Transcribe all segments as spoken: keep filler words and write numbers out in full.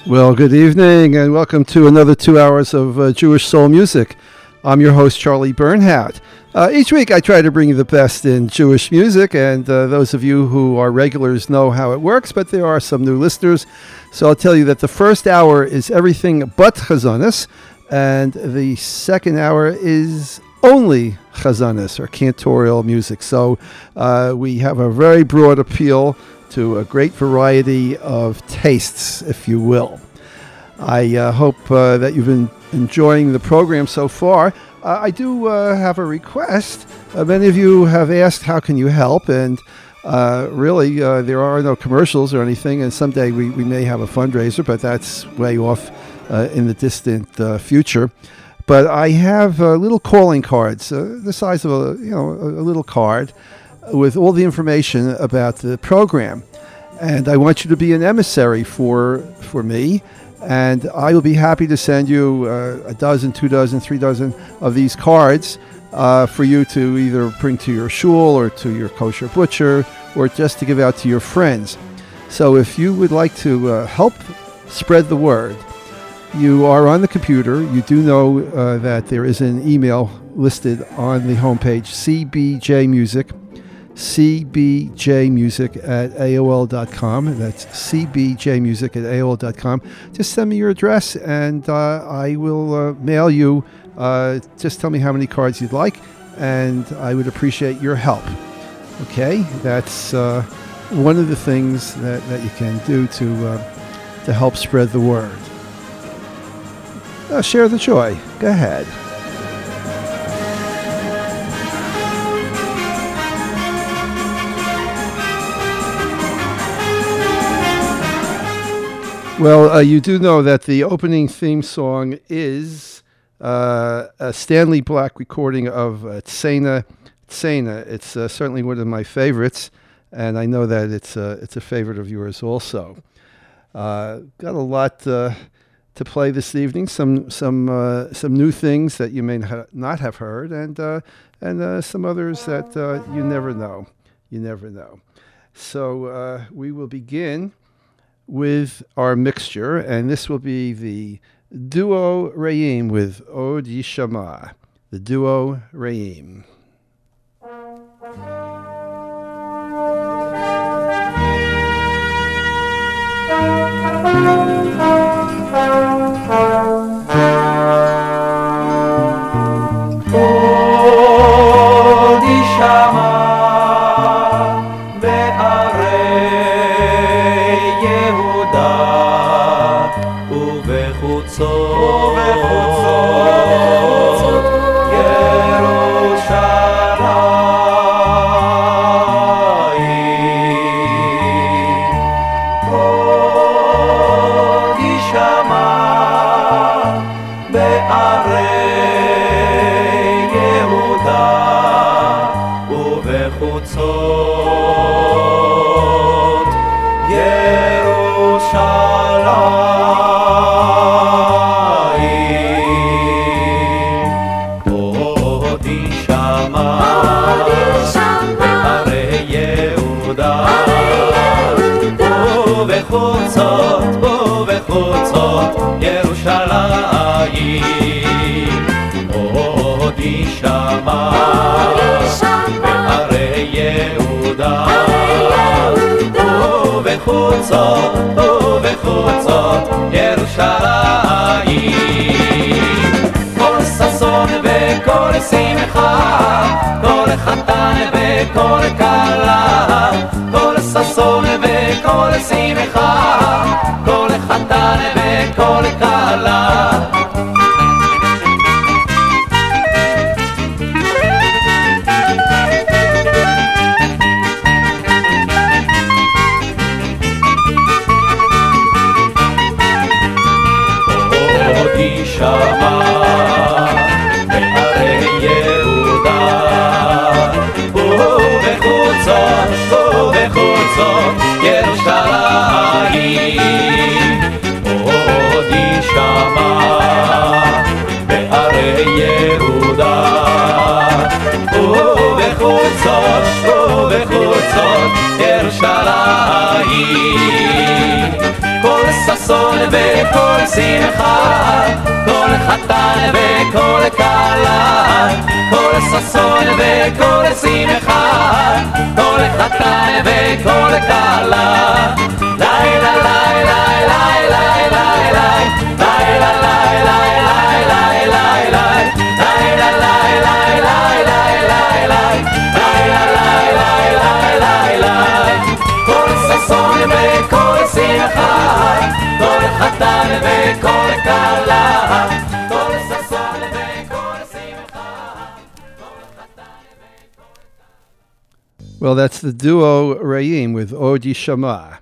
Well, good evening and welcome to another two hours of uh, Jewish soul music. I'm your host, Charlie Bernhardt. Uh, each week I try to bring you the best in Jewish music, and uh, those of you who are regulars know how it works, but there are some new listeners. So I'll tell you that the first hour is everything but chazanis, and the second hour is only chazanis, or cantorial music. So uh, we have a very broad appeal to a great variety of tastes, if you will. I uh, hope uh, that you've been enjoying the program so far. Uh, I do uh, have a request. Uh, many of you have asked, how can you help? And uh, really, uh, there are no commercials or anything, and someday we, we may have a fundraiser, but that's way off uh, in the distant uh, future. But I have uh, little calling cards, uh, the size of a, you know, a little card, with all the information about the program. And I want you to be an emissary for for me, and I will be happy to send you uh, a dozen, two dozen, three dozen of these cards uh, for you to either bring to your shul or to your kosher butcher, or just to give out to your friends. So if you would like to uh, help spread the word, you are on the computer. You do know uh, that there is an email listed on the homepage, C B J Music, C B J Music at A O L dot com. That's C B J Music at A O L dot com. Just send me your address, and uh, I will uh, mail you. Uh, just tell me how many cards you'd like, and I would appreciate your help. Okay? That's uh, one of the things that, that you can do to, uh, to help spread the word. Uh, share the joy. Go ahead. Well, uh, you do know that the opening theme song is uh, a Stanley Black recording of uh, Tsena Tsena. It's uh, certainly one of my favorites, and I know that it's uh, it's a favorite of yours also. Uh, got a lot uh, to play this evening. Some some uh, some new things that you may ha- not have heard, and uh, and uh, some others that uh, you never know. You never know. So uh, we will begin with our mixture, and this will be the Duo Reim with Od Yishama, the Duo Reim. Od Yishama ובחוצות, ובחוצות ירושלים. כל ששון וכל שמחה, כל חתן וכל כלה, כל ששון וכל שמחה, כל חתן וכל כלה. ובחוצות ירושלים כל ששון ששון וכל שמחה, כל חתן וכל כלה, כל ששון וכל שמחה, כל חתן וכל כלה. לילה לילה לילה לילה לילה לילה וכל שמחה, כל חתן וכל כלה, כל ששון וכל שמחה, כל חתן וכל כלה. Well, that's the duo Reim with Od Yishama.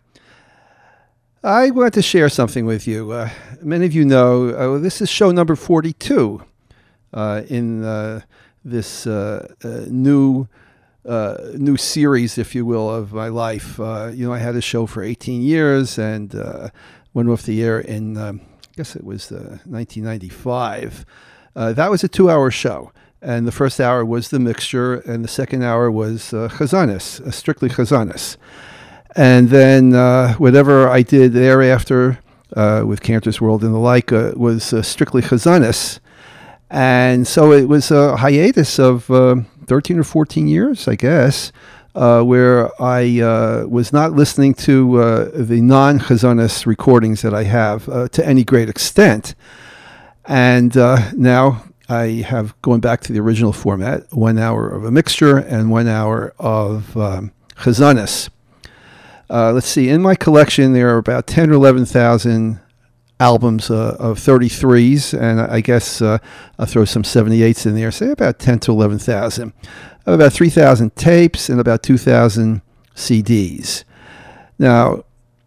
I want to share something with you. Uh, many of you know uh, this is show number forty-two uh, in uh, this uh, uh, new Uh, new series, if you will, of my life. Uh, you know, I had a show for eighteen years and uh, went off the air in, um, I guess it was uh, nineteen ninety-five. Uh, that was a two-hour show. And the first hour was the mixture, and the second hour was uh, chazanis, uh, strictly chazanis. And then uh, whatever I did thereafter uh, with Cantor's World and the like uh, was uh, strictly chazanis. And so it was a hiatus of uh, thirteen or fourteen years, I guess, uh, where I uh, was not listening to uh, the non-chazanis recordings that I have uh, to any great extent. And uh, now I have going back to the original format, one hour of a mixture and one hour of um, chazanis. Uh, let's see, in my collection there are about ten or eleven thousand albums uh, of thirty-threes, and I guess uh, I'll throw some seventy-eights in there, say about ten to eleven thousand. About three thousand tapes and about two thousand C Ds. Now,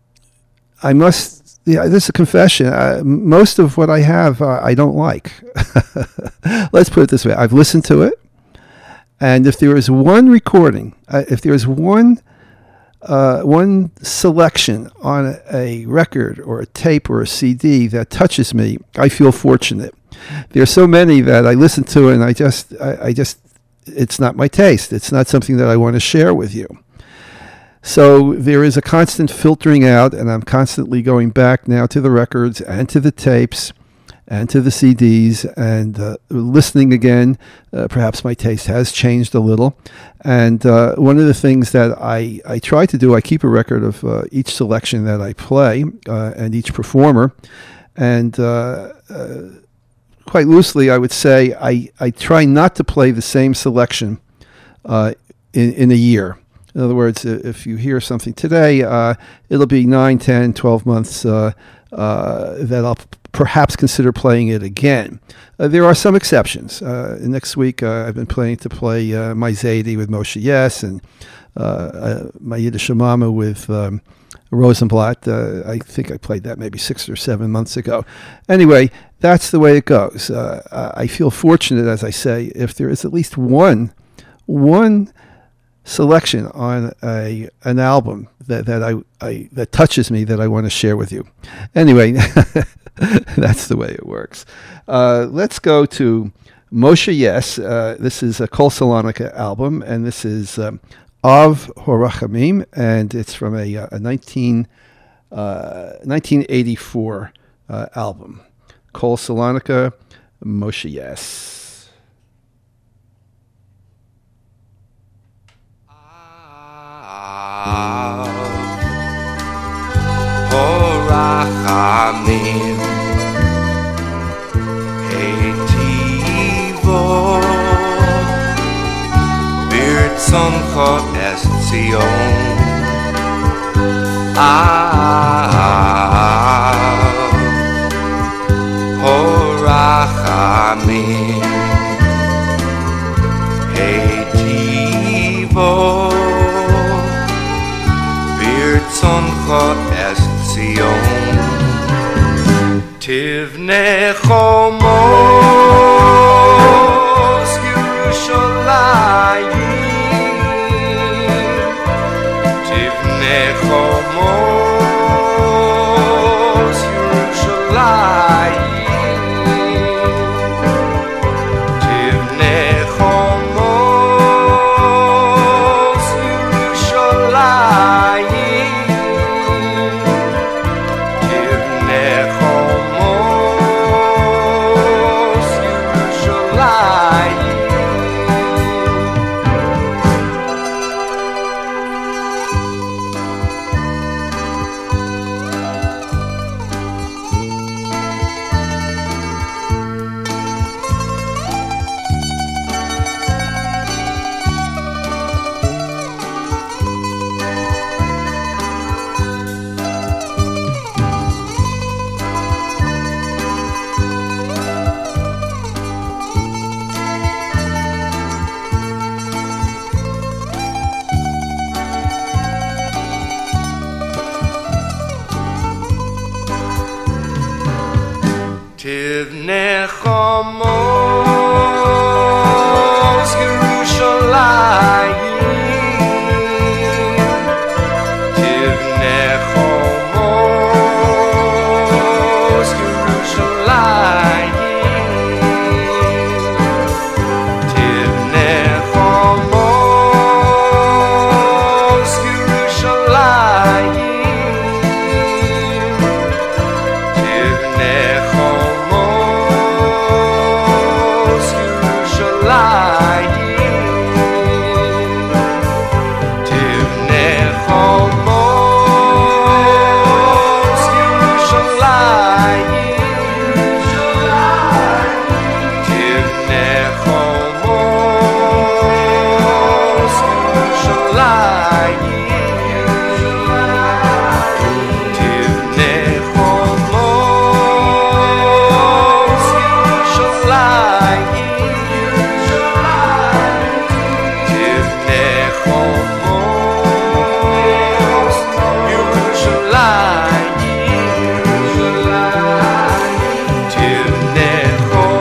I must, yeah, this is a confession. Uh, most of what I have, uh, I don't like. Let's put it this way. I've listened to it, and if there is one recording, uh, if there is one Uh, one selection on a, a record or a tape or a C D that touches me, I feel fortunate. There are so many that I listen to and I just, I, I just, it's not my taste. It's not something that I want to share with you. So there is a constant filtering out, and I'm constantly going back now to the records and to the tapes and to the C Ds and uh, listening again. Uh, perhaps my taste has changed a little. And uh, one of the things that I, I try to do, I keep a record of uh, each selection that I play uh, and each performer. And uh, uh, quite loosely, I would say I, I try not to play the same selection uh, in, in a year. In other words, if you hear something today, uh, it'll be nine, ten, twelve months uh, uh, that I'll perhaps consider playing it again. Uh, there are some exceptions. Uh, next week, uh, I've been planning to play uh, My Zaidi with Moshe Yes and uh, uh, My Yiddish Mama with um, Rosenblatt. Uh, I think I played that maybe six or seven months ago. Anyway, that's the way it goes. Uh, I feel fortunate, as I say, if there is at least one, one selection on a an album that that I, I that touches me that I want to share with you. Anyway, that's the way it works. Uh, let's go to Moshe Yes. Uh, this is a Kol Salonika album, and this is um, Av Horachamim, and it's from a, a nineteen, uh, nineteen eighty-four uh, album. Kol Salonika, Moshe Yes. Horachamim Heitivo Birtzoncho es Zion Ah Horachamim Heitivo Birtzoncho es Zion Tivne Chomos Yerushalayim Tivne Chomos Yerushalayim Tivne Chomos Yerushalayim Tivne Tivnei Chomos Yerushalayim Tivnei Chomos Yerushalayim Tivnei Chomos Yerushalayim Tivnei Chomos Yerushalayim Tivnei Chomos Yerushalayim Tivnei Chomos Yerushalayim Tivnei Chomos Yerushalayim Tivnei Chomos Yerushalayim Tivnei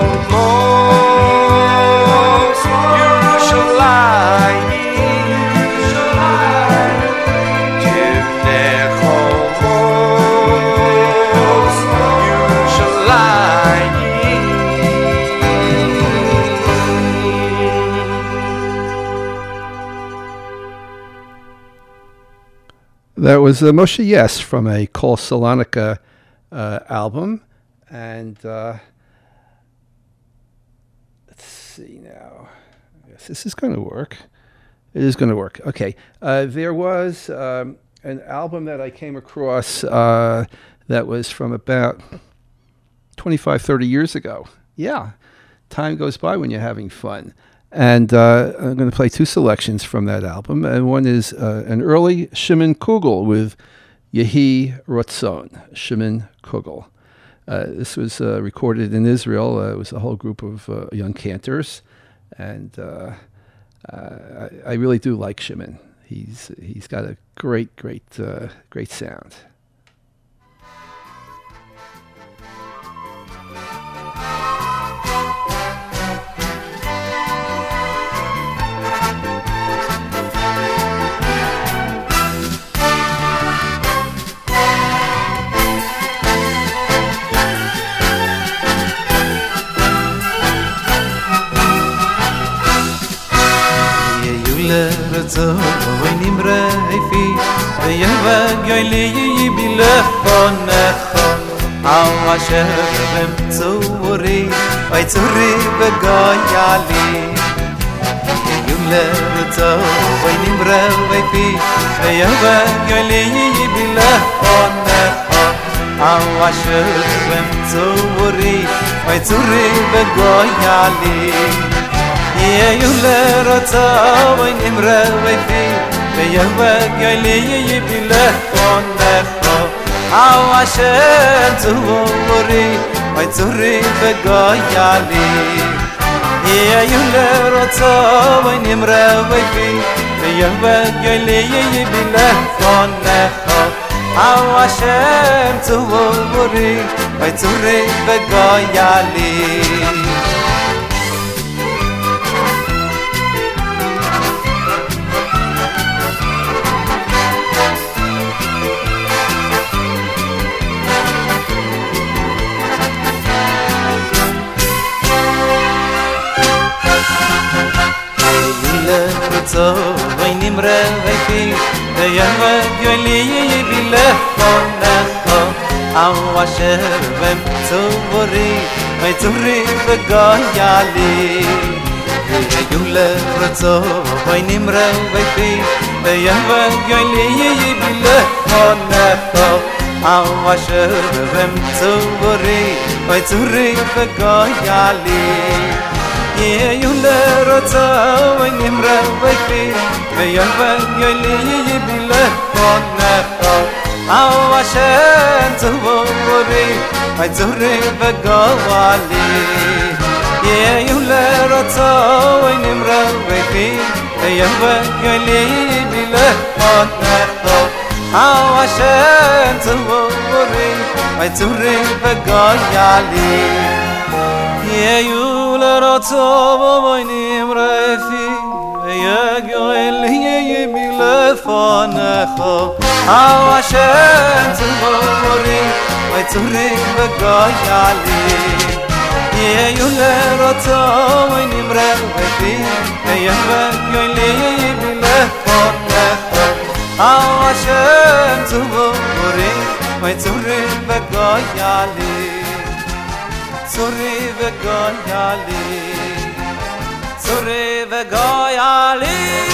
Chomos Yerushalayim Tivnei Chomos Yerushalayim. That was uh, Moshe Yes from a Kol Salonika uh, album. And uh, let's see now. I guess this is going to work. It is going to work. Okay. Uh, there was um, an album that I came across uh, that was from about twenty-five, thirty years ago. Yeah. Time goes by when you're having fun. And uh, I'm going to play two selections from that album. And one is uh, an early Shimon Kugel with Yehi Rotzon, Shimon Kugel. Uh, this was uh, recorded in Israel. Uh, it was a whole group of uh, young cantors. And uh, uh, I, I really do like Shimon. He's he's got a great, great, uh, great sound. Lerzo oy nimre ifi yevag yoyli bilefonekho aw ashem tsuri ay tsuri begoyali Lerzo oy nimre ifi yevag yoyli bilefonekho aw ashem tsuri ay tsuri begoyali Yeah, you let us out when you run fi ya bag ya li yi bila on the floor how I shed to worry my sorry begoyali Yeah, you let us out when you run fi ya bag ya li yi bila on the floor how I shed to worry my sorry begoyali So when nimre vayfi yevag yoli bilefonekho aw asher vem tsuri vay tsuri begoyali yule rotso when nimre vayfi yevag yoli bilefonekho aw asher vem tsuri vay tsuri begoyali Yeah, you let us out when you run away from me. You run, you leave me left on that road. How I shed to worry, I do river go wali. Yeah, you let us out when you run away from me. You run, you leave me left on that road. How I shed to worry, I do river go wali. יהיו לרצו ובוינים רפי ויגואל יהי מלפונך אהו השם צבורי ויצורי וגוילים יהיו לרצו ובוינים רפי ויגואל יהי מלפונך אהו השם צבורי ויצורי וגוילים צורי וגוילים צורי וגוילים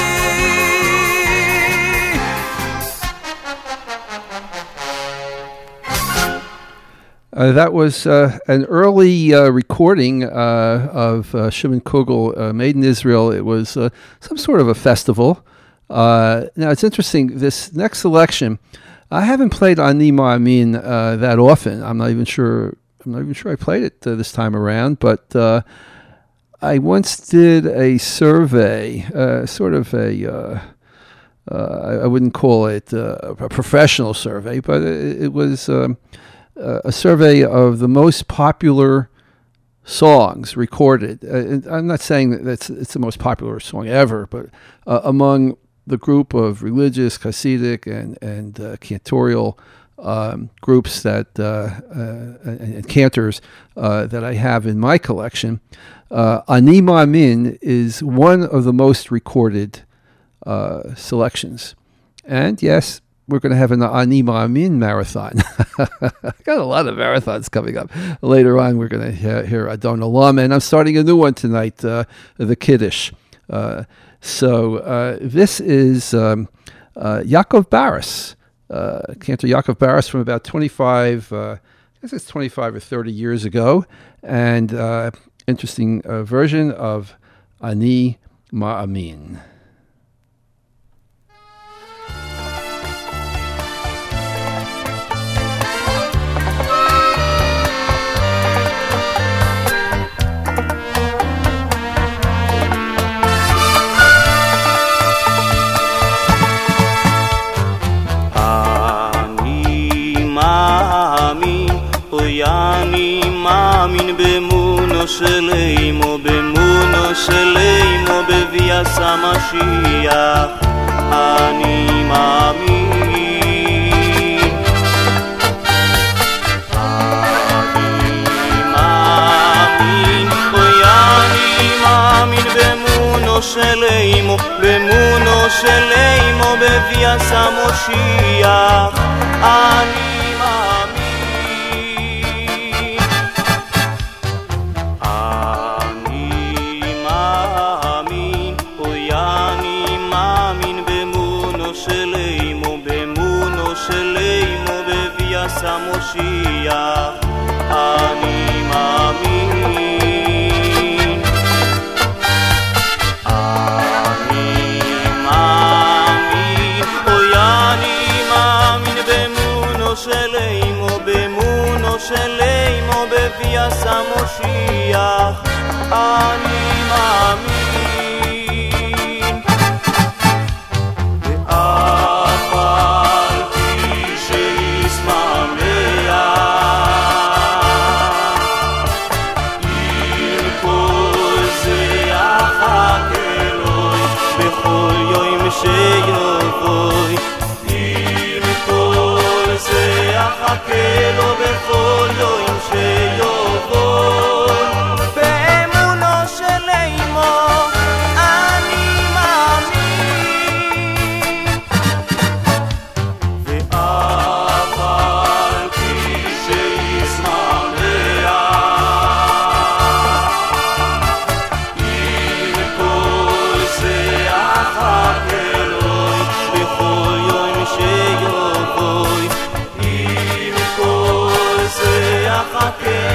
Uh, that was uh, an early uh, recording uh, of uh, Shimon Kugel, uh, made in Israel. It was uh, some sort of a festival. Uh, now, it's interesting, this next selection, I haven't played Ani Ma'amin uh, that often. I'm not even sure I'm not even sure I played it uh, this time around, but uh, I once did a survey, uh, sort of a, uh, uh, I wouldn't call it uh, a professional survey, but it, it was um, a survey of the most popular songs recorded. Uh, I'm not saying that it's, it's the most popular song ever, but uh, among the group of religious, Hasidic, and, and uh, cantorial um, groups that uh, uh, and, and cantors uh, that I have in my collection, uh, Ani Ma'amin is one of the most recorded uh, selections. And yes, we're going to have an Ani Ma'amin marathon. Got a lot of marathons coming up. Later on, we're going to hear, hear Adon Olam, and I'm starting a new one tonight, uh, the Kiddush. Uh, so uh, this is um, uh, Yaakov Barris, uh, Cantor Yaakov Barris from about twenty-five, uh, I guess it's twenty-five or thirty years ago, and uh, interesting uh, version of Ani Ma'amin. אני מאמין באמונו שלמו, באמונו שלמו, בביאת המשיח. אני מאמין, אני מאמין, אוי אני מאמין באמונו שלמו, באמונו שלמו, בביאת המשיח. אני המשיח, אני מאמין, אני מאמין, אוי אני מאמין באמונו שלמו, באמונו שלמו, בביאת המשיח, אני מאמין. שיבואי עם כל זה אחכה לו בכל יום שיבואי באמונו של אימו אני מאמין ואף על פי שישמח עם כל זה אחכה שיבואי עם כל זה אחכה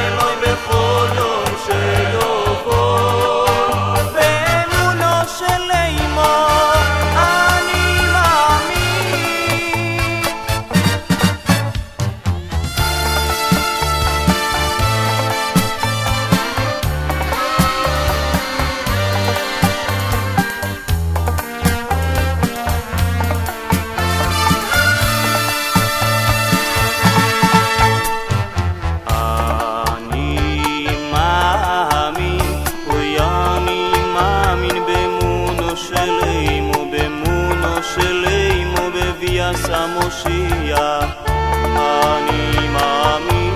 בביאת המשיח אני מאמין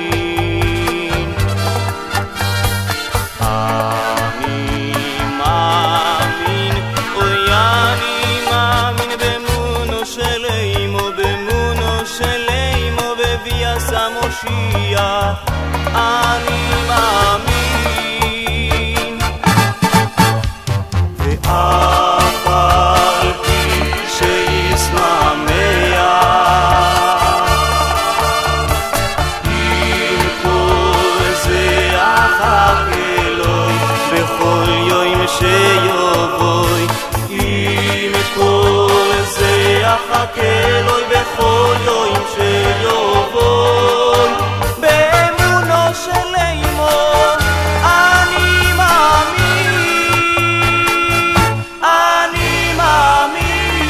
אני מאמין אוי אני מאמין באמונו שלנו באמונו שלנו בביאת המשיח אני מאמין ואף על פי שישמח עם כל זה אחכה לו בכל יום שיבוא עם כל זה אחכה לו בכל יום שיבוא באמונו שלנו אני מאמין אני מאמין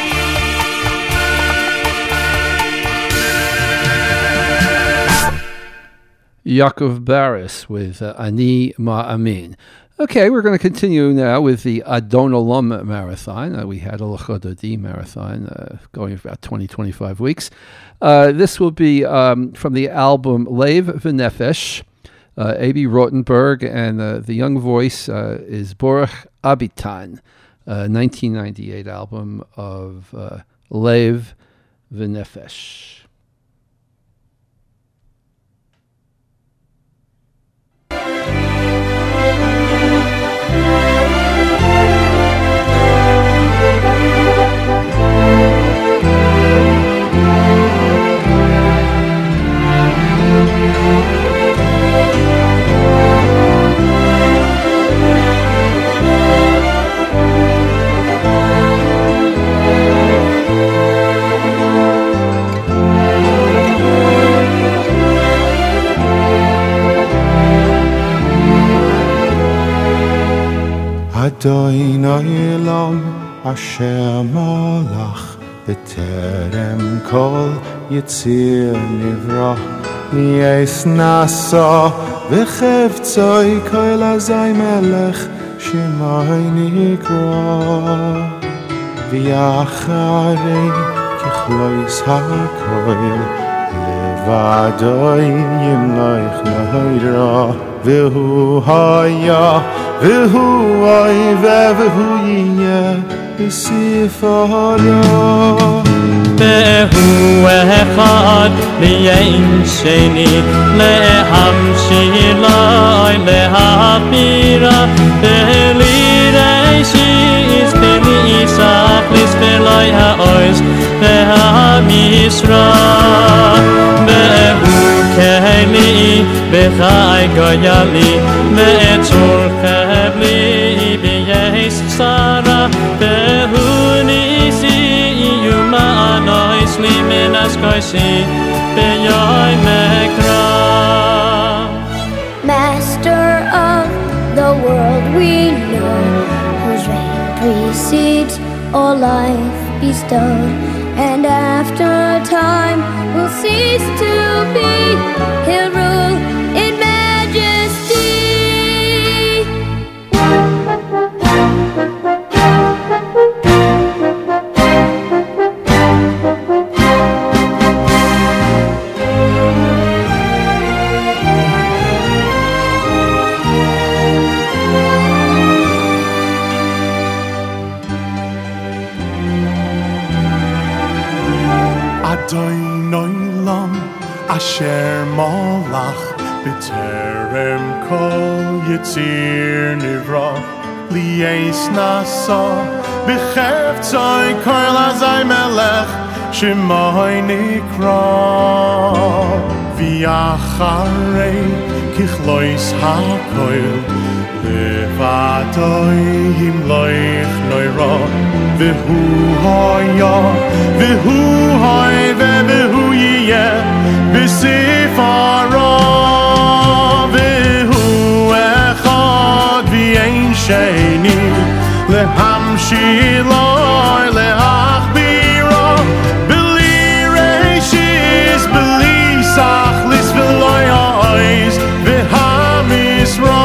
Yaakov Barris with uh, Ani Ma'amin. Okay, we're going to continue now with the Adon Olam Marathon. Uh, we had a L'chododi Marathon uh, going for about twenty, twenty-five weeks. Uh, this will be um, from the album Lev V'Nefesh, uh, A B Rotenberg, and uh, the young voice uh, is Baruch Abitan, uh, nineteen ninety-eight album of uh, Lev V'Nefesh. Adon Olam Asher Malach B'terem Kol Yitzir Nivra Niyes Nasa V'chevtzoi Kol Azay Melech Shemai Nikra V'yacharei Kichlois HaKoil Levadoi Yimloich Noira V'hu Haya V'hu Oive V'hu Yiyeh B'sifara V'hu Echad V'yein Sheni Lehamshilai Lehavira V'li Reishis V'li Isachlis V'loi Ha'ois V'ha'misra V'hu Keli V'chai Goyali V'etzur Chevli V'yeis Sara V'hu Nisi Yuma Anois Limenas Koisi V'yoi Mekra Master of the world we know, whose reign precedes all life bestowed, and after time will cease to be, he'll rule in majesty. Adon Olam Asher Malach B'terem Kol Yitzir Nivra Liyes Nasa B'chevtzoi Kol Azay Melech Shemai Nikra V'yacharei Kichlois HaKoil Levadoi Yimloich Noira V'hu Haya V'hu Haive V'hu Yiyeh B'sifara V'hu Echad V'yein Sheni Lehamshilai Leachbira B'li Reishis B'li Sachlis V'loi Ha'ois V'ha'misra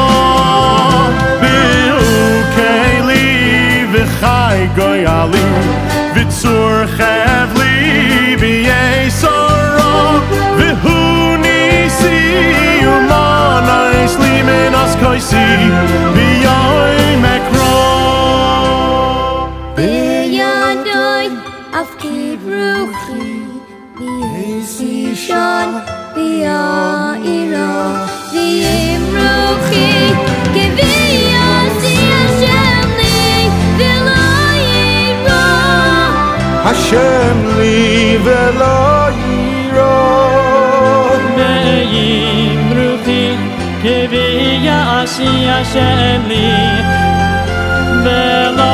V'hu Keli V'chai Goyali V'tzur Chevli Afkid ruchi V'yisishon V'ya'ira V'yim ruchi K'v'yasi Hashem li V'lo yira Hashem li velo yiro Me'im ruchi K'v'yasi Hashem li V'lo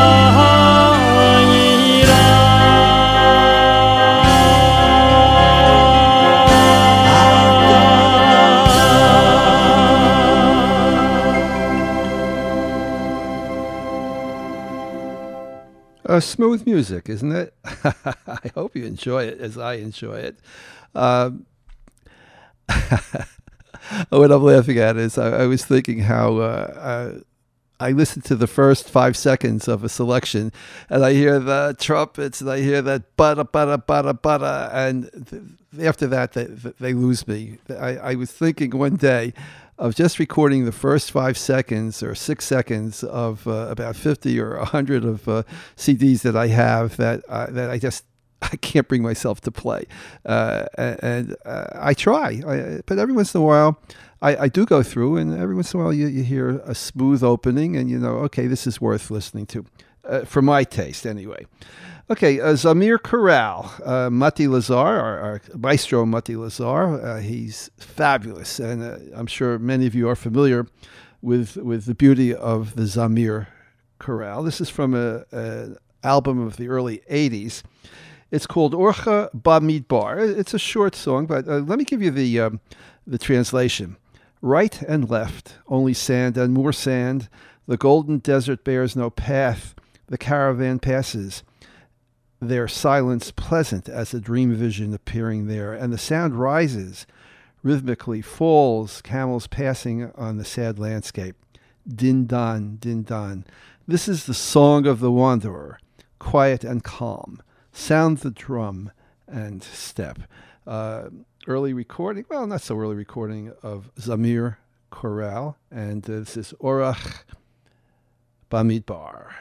Uh, smooth music, isn't it? I hope you enjoy it as I enjoy it. Um, what I'm laughing at is I, I was thinking how uh, uh, I listened to the first five seconds of a selection, and I hear the trumpets, and I hear that bada bada bada bada, and th- after that they, they lose me. I, I was thinking one day of just recording the first five seconds or six seconds of uh, about fifty or one hundred of uh, C Ds that I have that uh, that I just I can't bring myself to play, uh, and uh, I try, I, but every once in a while I, I do go through, and every once in a while you, you hear a smooth opening, and you know, okay, this is worth listening to, uh, for my taste anyway. Okay, uh, Zamir Chorale, uh, Mati Lazar, our, our maestro Mati Lazar, uh, he's fabulous, and uh, I'm sure many of you are familiar with with the beauty of the Zamir Chorale. This is from an album of the early eighties. It's called Orcha Bamidbar. It's a short song, but uh, let me give you the um, the translation. Right and left, only sand and more sand. The golden desert bears no path. The caravan passes. Their silence pleasant as a dream vision appearing there, and the sound rises, rhythmically falls, camels passing on the sad landscape. Din dan, din dan. This is the song of the wanderer, quiet and calm. Sound the drum and step. Uh, early recording, well, not so early recording of Zamir Chorale, and uh, this is Orach Bamidbar.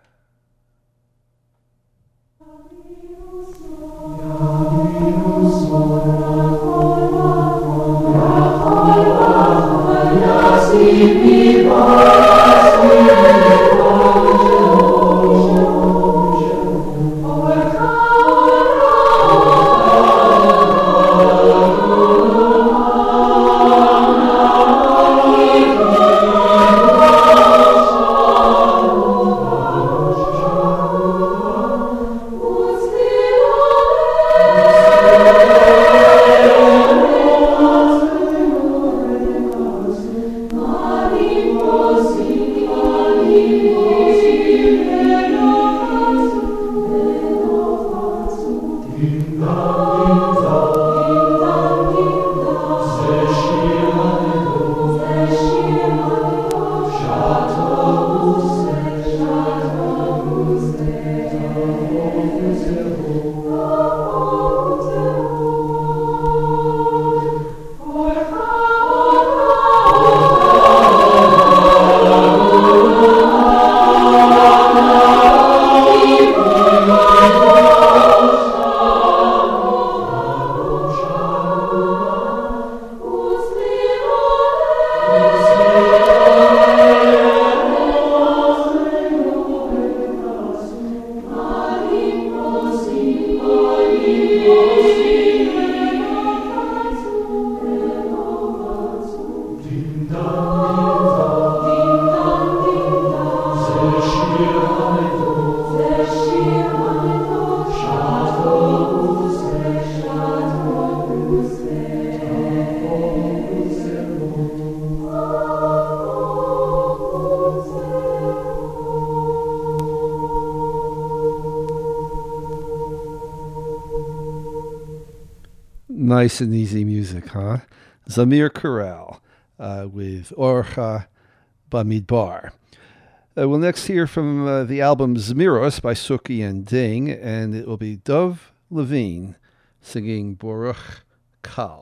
Nice and easy music, huh? Zamir Chorale uh, with Orcha Bamidbar. Uh, we'll next hear from uh, the album Zmiros by Suki and Ding, and it will be Dov Levine singing Baruch Kal.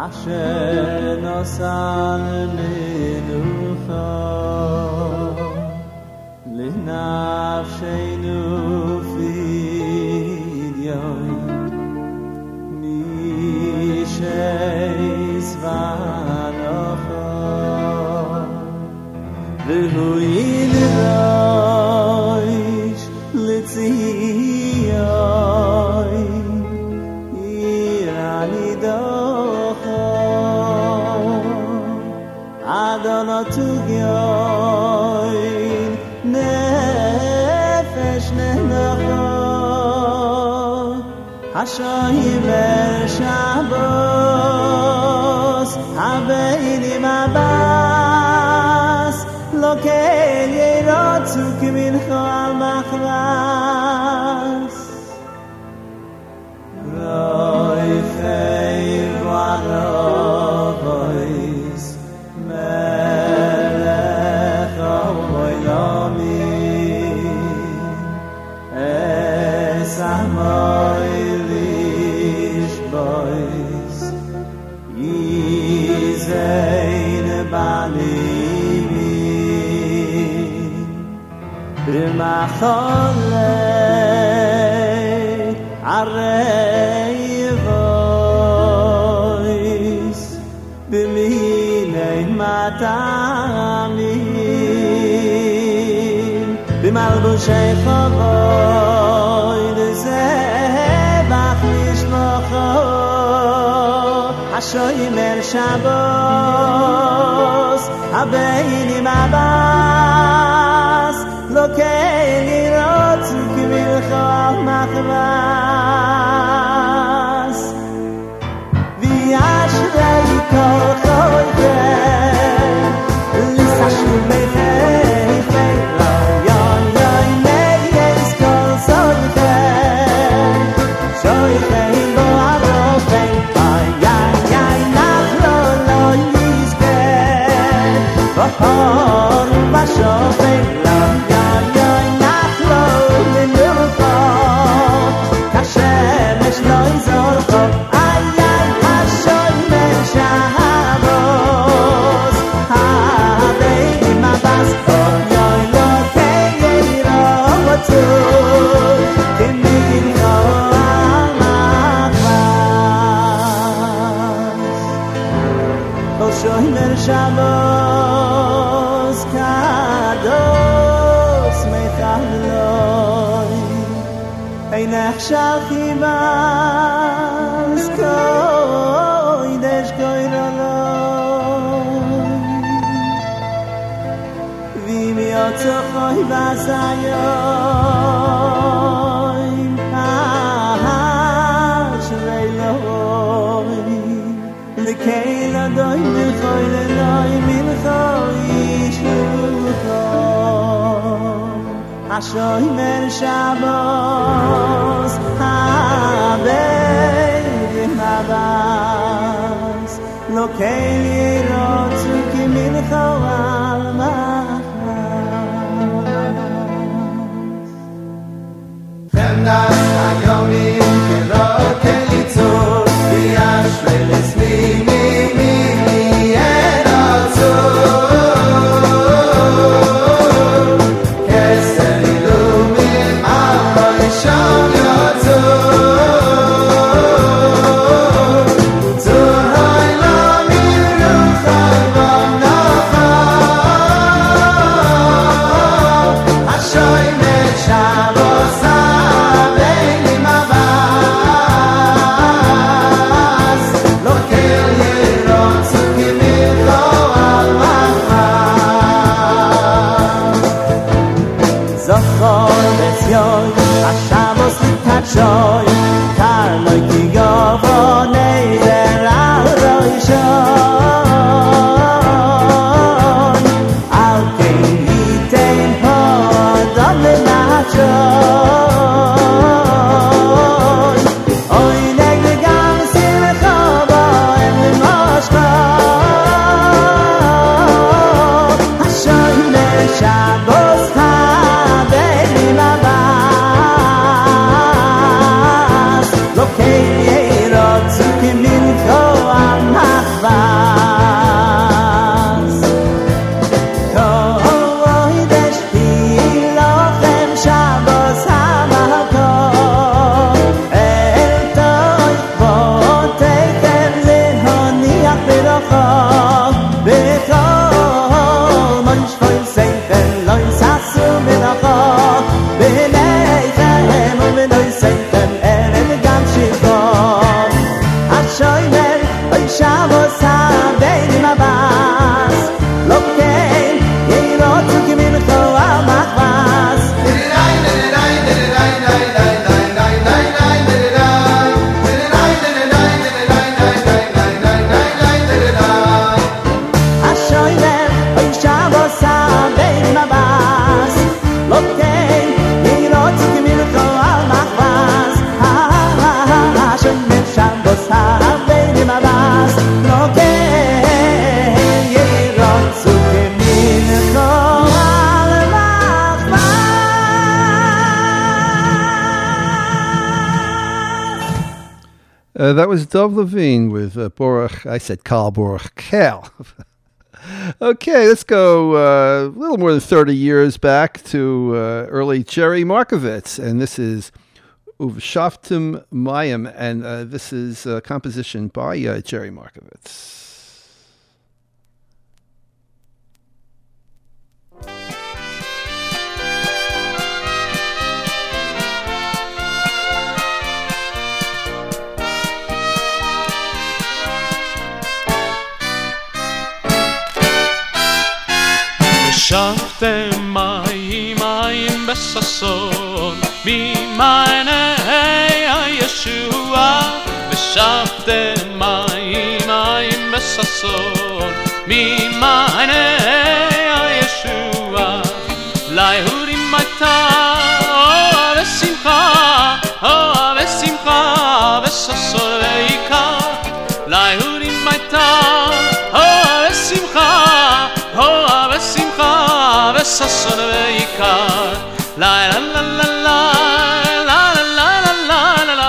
אשר נוסן מנוחה לנפשנו פדיון משסבנוחה והוא ילרוש לציון עיר הנידוחה אדונתו גאין נפש ננוחה השיימר שבוס הביינים הבאס לא כן ירוצו כמנחו על מחרס רוי חייב ורובויס מלך העולמים אסמוי לישבויס יזיין בנימים במחולי ערי וויס במיני מטעמים במלבושי חבוי לזבח לשלוחו השיימר שבוס הביינים הבאס לא כן ירוצו כמלכו על מחרס וישרי כל חויכם לסשו מחיפי לא יון יון מייס כל סויכם שויכם בו הרופן איי איי איי נחלו לא יזכם בחור ובשופן לא יון יון נחלו מנוחו כשמש לא יזורחו איי איי השיימר שבוס הביינים הבאס יוי לא כן ירוצו כמנחו על מחרס כל שיימר שבוס קדוש מחלוי אינך שכיבס קוידש קוידלוי ואם יוצא חוי בסיום אשרי לוי לקהיל אדוי מלכוי ללוי מלכוי ישלוחו השיימר שבוס הביינים הבאס לא כן ירוצו כמנחו על מחרס חמדת היומים כלא כן ליצור וישרי לסלימי מימי ינוצור כסר אילומים על ראשון יוצור צור הוי לא מרוחי בנוחה that was Dov Levine with uh, Baruch, I said Karl Baruch Cal. Okay, let's go uh, a little more than thirty years back to uh, early Jerry Markovitz, and this is Uvshaftim Mayim, and uh, this is a composition by uh, Jerry Markovitz. ושפתם מים מים בששון ממעייני הישועה ושפתם מים מים בששון ממעייני הישועה ליהודים הייתה אוהב ושמחה אוהב ושמחה וששון ועיקר ליהודים הייתה אוהב ושמחה אוהב ושמחה וששון ועיקר לה לה לה לה לה לה לה לה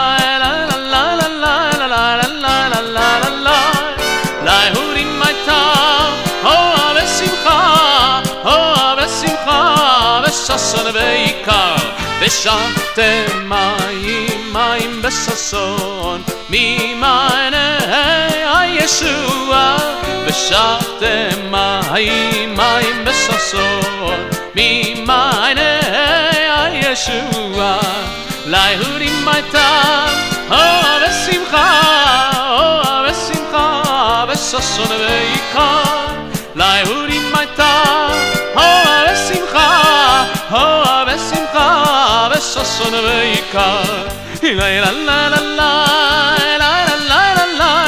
ליהודים הייתה אוהב ושמחה אוהב ושמחה וששון ועיקר ושפתם מים מים בששון ממעייני הישועה ושפתם מים מים בששון ממעייני הישועה ליהודים הייתה אוהב ושמחה אוהב ושמחה וששון ועיקר ליהודים הייתה אוהב ושמחה אוהב ושמחה וששון ועיקר לה לה לה לה לה לה לה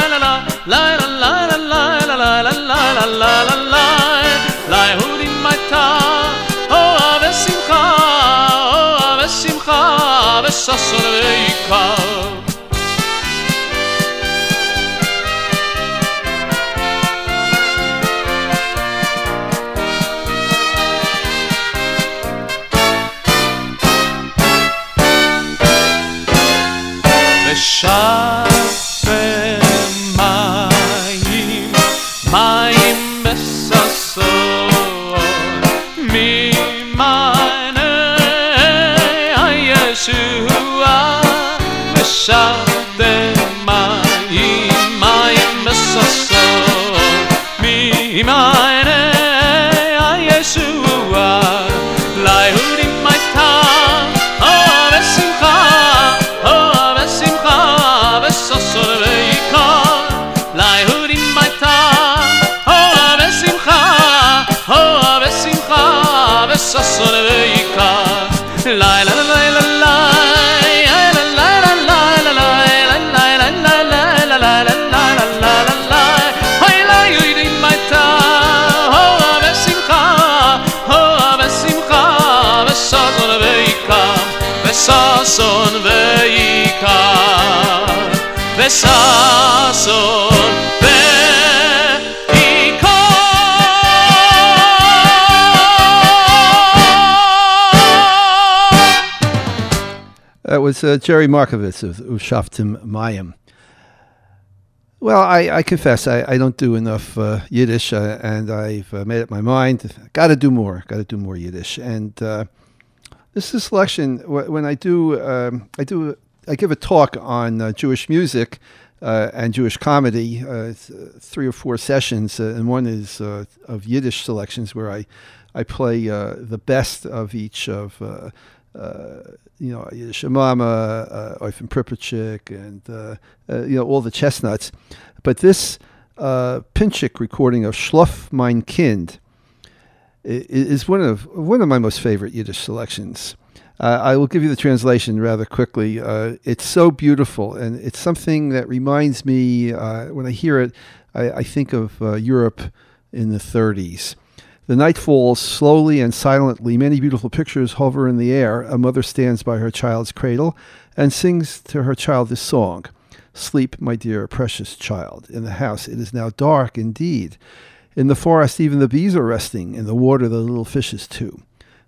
לה לה לה ליהודים הייתה אוהב ושמחה אוהב ושמחה וששון ועיקר ושפתם מים מים בששון ממעייני הישועה ושפתם מים מים בששון ממעייני הישועה ליהודים הייתה אוהב ושמחה אוהב ושמחה וששון ועיקר ליהודים הייתה אוהב ושמחה אוהב ושמחה וששון ועיקר לה לה לה לה לה וששון ועיקר וששון That was uh, Jerry Markovitz of Uvshaftim Mayim. Well, I, I confess I, I don't do enough uh, Yiddish, uh, and I've uh, made up my mind. Got to do more. Got to do more Yiddish. And uh, this is a selection. When I do, um, I do, I give a talk on uh, Jewish music uh, and Jewish comedy. Uh, it's, uh, three or four sessions, uh, and one is uh, of Yiddish selections where I, I play uh, the best of each of. Uh, Uh, you know, Yiddish Mama, uh, Eufen Pripachik, and uh, uh, you know, all the chestnuts. But this uh, Pinchik recording of Schloff Mein Kind is one of one of my most favorite Yiddish selections. Uh, I will give you the translation rather quickly. Uh, it's so beautiful, and it's something that reminds me, uh, when I hear it, I, I think of uh, Europe in the thirties. The night falls slowly and silently. Many beautiful pictures hover in the air. A mother stands by her child's cradle and sings to her child this song. Sleep, my dear, precious child. In the house it is now dark indeed. In the forest even the bees are resting. In the water the little fishes too.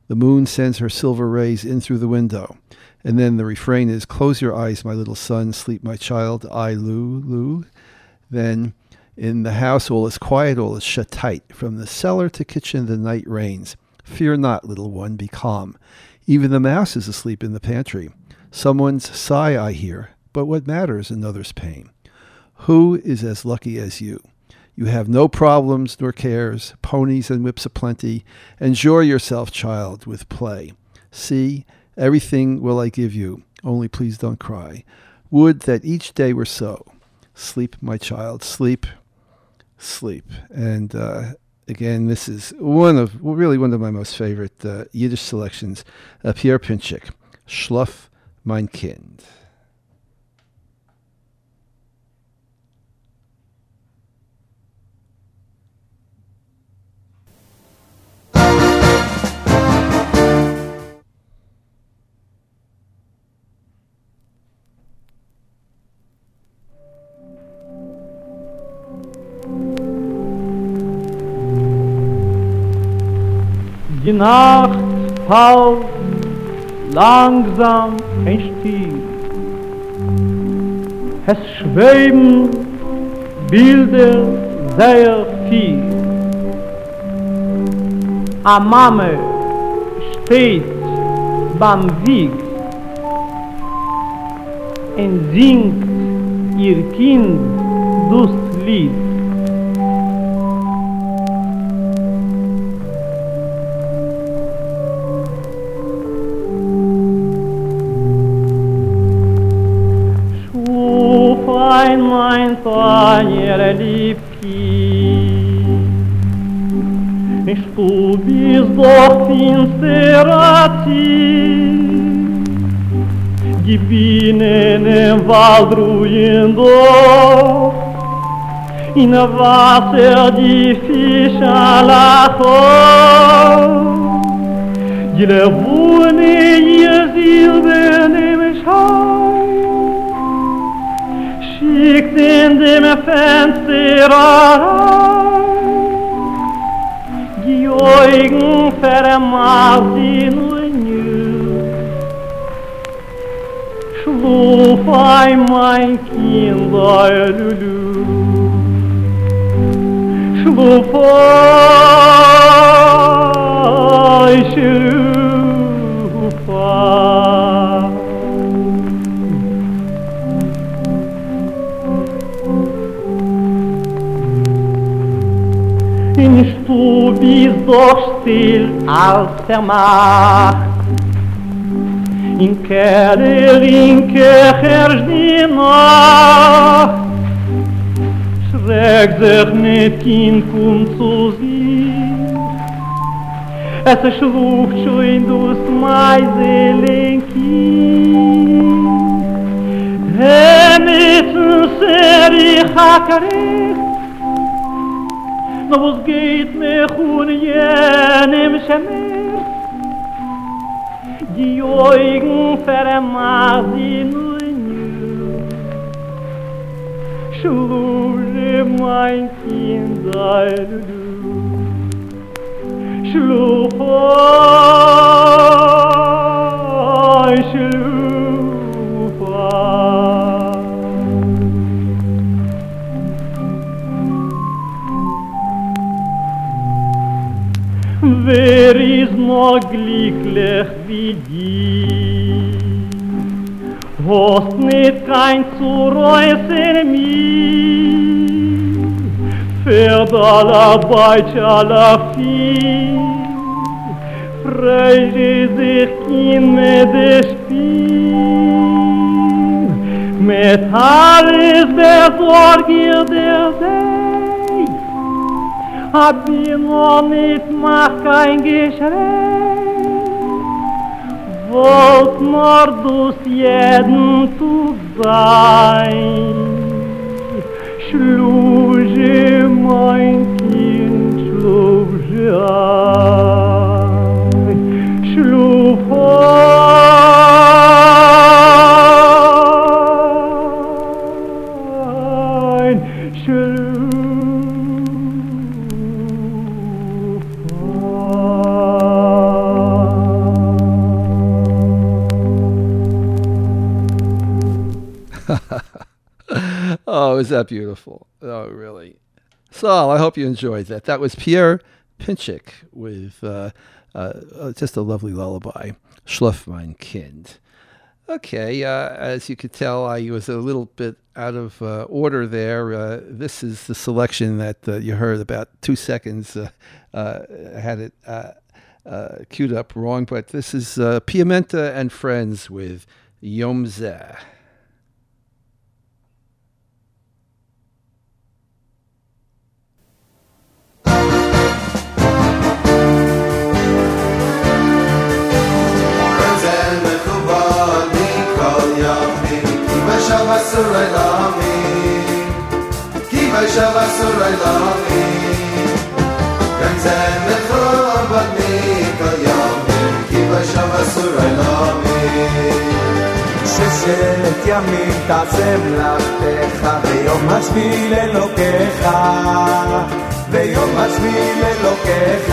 The moon sends her silver rays in through the window. And then the refrain is, close your eyes, my little son, sleep, my child, I, Lou, Lou. Then in the house all is quiet, all is shut tight. From the cellar to kitchen the night reigns. Fear not, little one, be calm. Even the mouse is asleep in the pantry. Someone's sigh I hear, but what matters another's pain? Who is as lucky as you? You have no problems nor cares, ponies and whips aplenty. Enjoy yourself, child, with play. See, everything will I give you, only please don't cry. Would that each day were so. Sleep, my child, sleep, sleep. And uh, again, this is one of, well, really one of my most favorite uh, Yiddish selections, uh, Pierre Pinchik, Schlaf, mein Kind. Die Nacht fällt langsam ein Stiel. Es schweben Bilder sehr viel. A Mame steht beim Weg und singt ihr Kind das Lied. Mein Tanja liebki, du bist doch finsterer Tief, die Bienen im Wald ruhen doch, in der Wasser die Fische lachen, die Lewone ihr Silben im Schein. Schickt in dem Fenster rein, die Augen vermacht sie nur nie. Schlaf ein, mein Kind, ei Lulu. Schlaf ein, schlaf ein. Nicht du bist doch still als der Macht. In Keller, in Kecher die Nacht. Schreck sich nicht, Kind, komm zu sich. Es schlucht schon durchs Meiselenkind. Hemitten seri hakarecht. No was geht mir un jenem Schmerz, die Augen vermacht sie nur nie. Schlaf, mein Kind, ei Lulu. Schlaf ein, schlaf ein. Wer ist noch glücklich wie die? Hast nicht kein Zureus in mir? Fährt aller Beitsch, aller Vieh, freut sich Kind mit dem Spiel, mit alles der Sorge der Welt. Hab ich noch nicht, mach kein Geschrei, wollt nur dus jeden Tag sein. Schluje, mein Kind, schluje ein, schluf ein, schluf. was that beautiful. Oh, really. Saul, I hope you enjoyed that. That was Pierre Pinchik with uh, uh, just a lovely lullaby, Schlaf mein Kind. Okay, uh, as you could tell, I was a little bit out of uh, order there. Uh, this is the selection that uh, you heard about two seconds. Uh, uh, I had it uh, uh, queued up wrong, but this is uh, Piamenta and Friends with Yom Zeh. Surah Lamin, Kiva Shava Surah Lamin, Ganzen Mechor Badnik Al Yamin, Kiva Shava Surah Lamin. ששת ימים תעשה מלאכתך, ויום השביעי לאלוקיך, ויום השביעי לאלוקיך,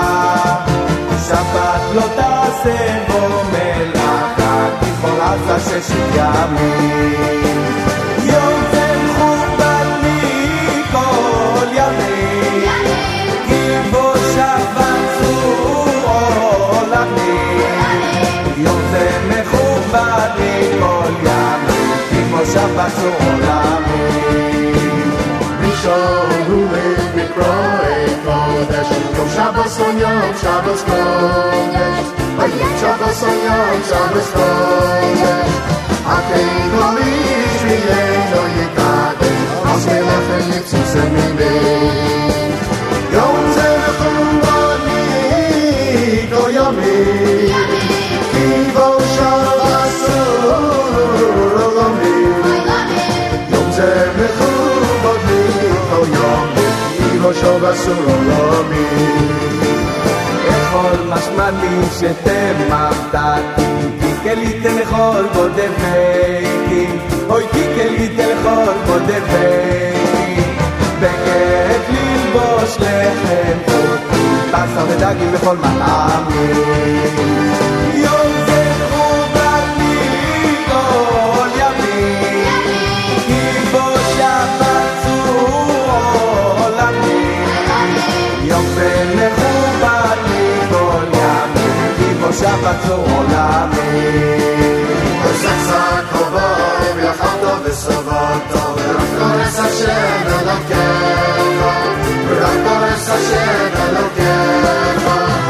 שבת לא תעשה בו מלאכה, כי כל עשה ששת ימים. יום זה מכובד מכל ימים, כי בו שבת צור עולמים. יום זה מכובד מכל ימים, כי בו שבת צור עולמים. ראשון הוא מקרואי קודש, יום שבס on יום שבס קודש, ויום שבס on יום שבס קודש. אכן גולי שביענו יקדש, אז מלאכת יצוס מימין. יום זה מכובד מכל ימים, כי בו שבת צור עולמים. יום זה מכובד מכל ימים, כי בו שבת צור עולמים. כל משמעתי שתמחתתי, כי כליתם לכל בודפי, אוי כי כליתם לכל בודפי, בכת ללבוש לחם חוטי, בשר ודגים בכל מטעמים. יום זה מכובד מכל ימים, כי בו שבת צור עולמים. יום זה מכובד מכל ימים, כי בו שבת צור עולמים. ושחזק חובוי ויחדת וסבבת, ורק דורס השם אלוקיך, ורק דורס השם אלוקיך,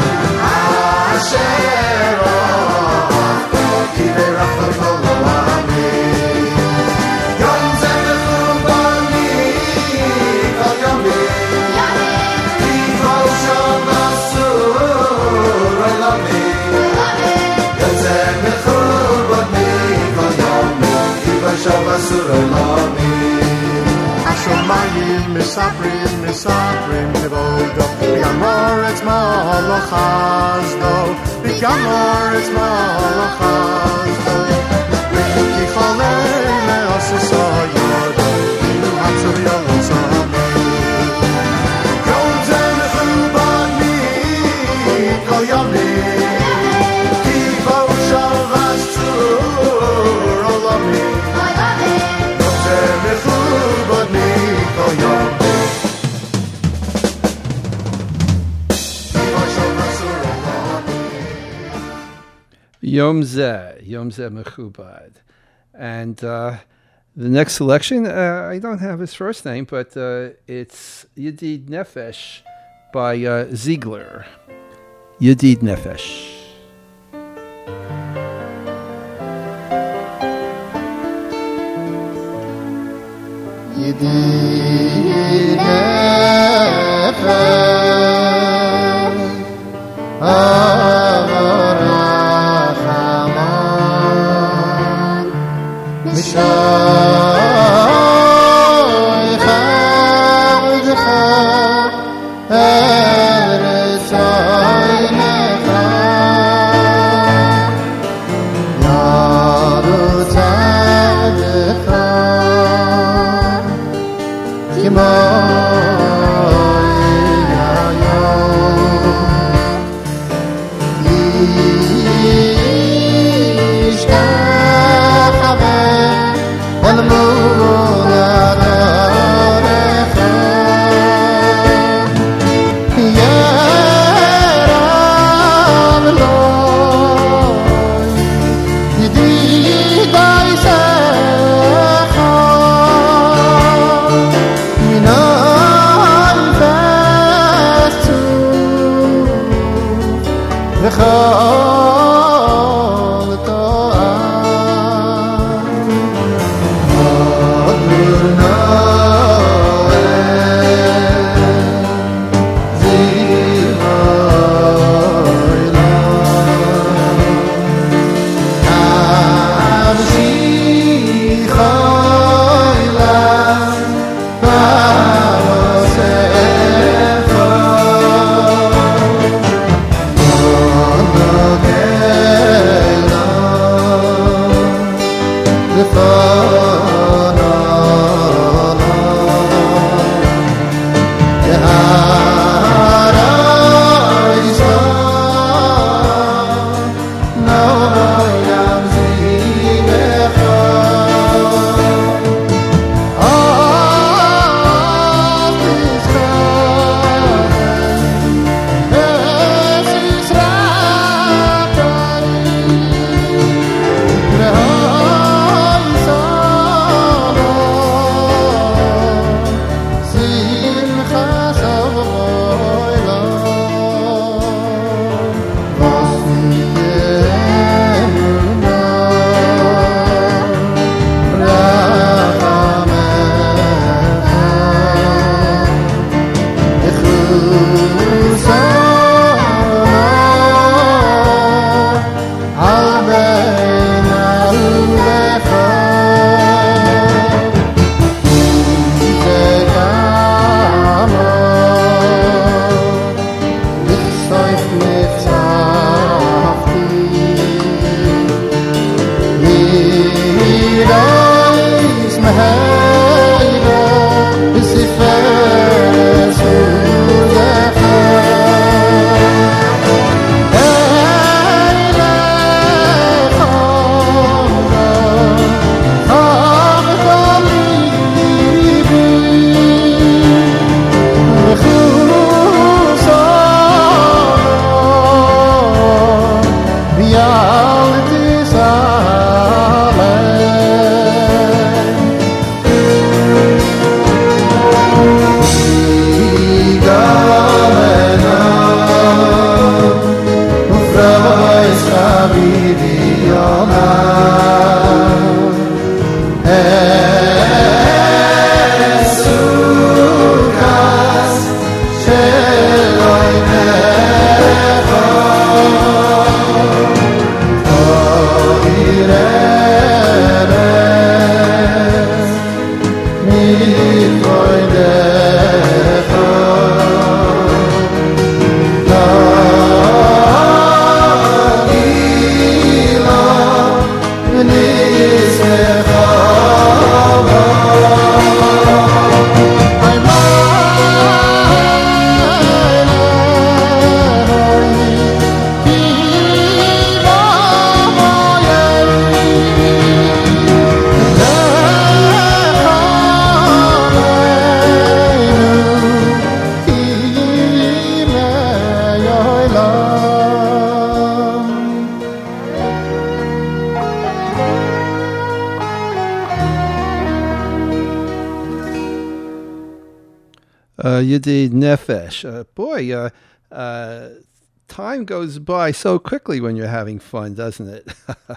אשר אוהבת, כי ברכת כל עולמים. יום זה מכובד מכל ימים, כי בו שבת צור עולמים. יום זה מכובד מכל ימים, כי בו שבת צור עולמים. השמיים מספרים מספרים כבודו, ויאמר את מלאכתו, ויאמר את מלאכתו. וכי חולה לעשו ידו, ועצוב יוצאים. יום זה מכובד מכל ימים, כי בו שבת צור עולמים. יום זה מכובד מכל ימים, כי בו שבת צור עולמים. Yom Zeh, Yom Zeh Mechubad. And uh, the next selection, uh, I don't have his first name, but uh, it's Yedid Nefesh by uh, Ziegler. Yedid Nefesh. ידיד נפש, הרחמן, משייך עודך, ארץ עינך, ירות עבדך, כמו ישתחווה אל מולדתו. Uh, Yedid Nefesh. Uh, boy, uh, uh, time goes by so quickly when you're having fun, doesn't it?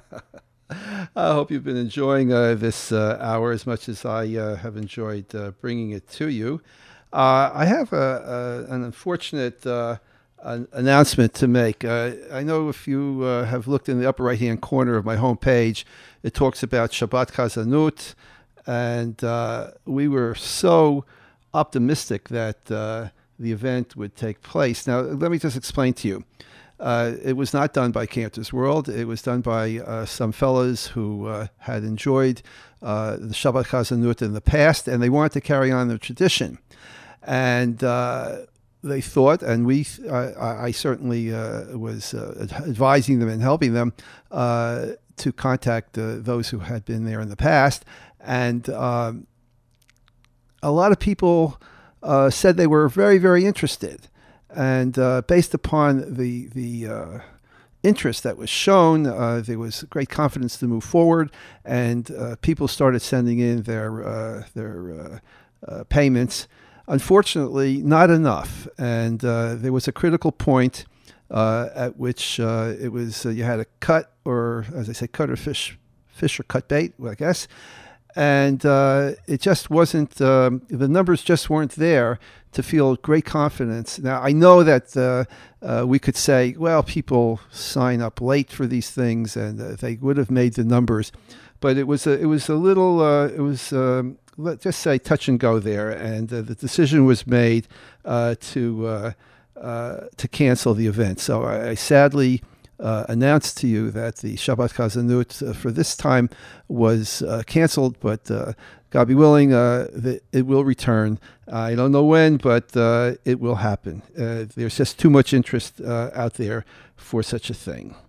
I hope you've been enjoying uh, this uh, hour as much as I uh, have enjoyed uh, bringing it to you. Uh, I have a, a, an unfortunate uh, an announcement to make. Uh, I know if you uh, have looked in the upper right-hand corner of my homepage, it talks about Shabbat Chazanut, and uh, we were so optimistic that uh, the event would take place. Now, let me just explain to you. Uh, it was not done by Cantor's World. It was done by uh, some fellows who uh, had enjoyed uh, the Shabbat Chazanut in the past, and they wanted to carry on the tradition. And uh, they thought, and we, uh, I certainly uh, was uh, advising them and helping them uh, to contact uh, those who had been there in the past. And um, a lot of people uh, said they were very, very interested. And uh, based upon the the uh, interest that was shown, uh, there was great confidence to move forward, and uh, people started sending in their uh, their uh, uh, payments. Unfortunately, not enough, and uh, there was a critical point uh, at which uh, it was uh, you had to cut, or as I say, cut or fish, fish or cut bait, I guess. And uh, it just wasn't, um, the numbers just weren't there to feel great confidence. Now, I know that uh, uh, we could say, well, people sign up late for these things and uh, they would have made the numbers. But it was a, it was a little, uh, it was, um, let's just say, touch and go there. And uh, the decision was made uh, to, uh, uh, to cancel the event. So I, I sadly... Uh, announced to you that the Shabbat Chazanut uh, for this time was uh, canceled, but uh, God be willing, uh, the, it will return. I don't know when, but uh, it will happen. Uh, there's just too much interest uh, out there for such a thing.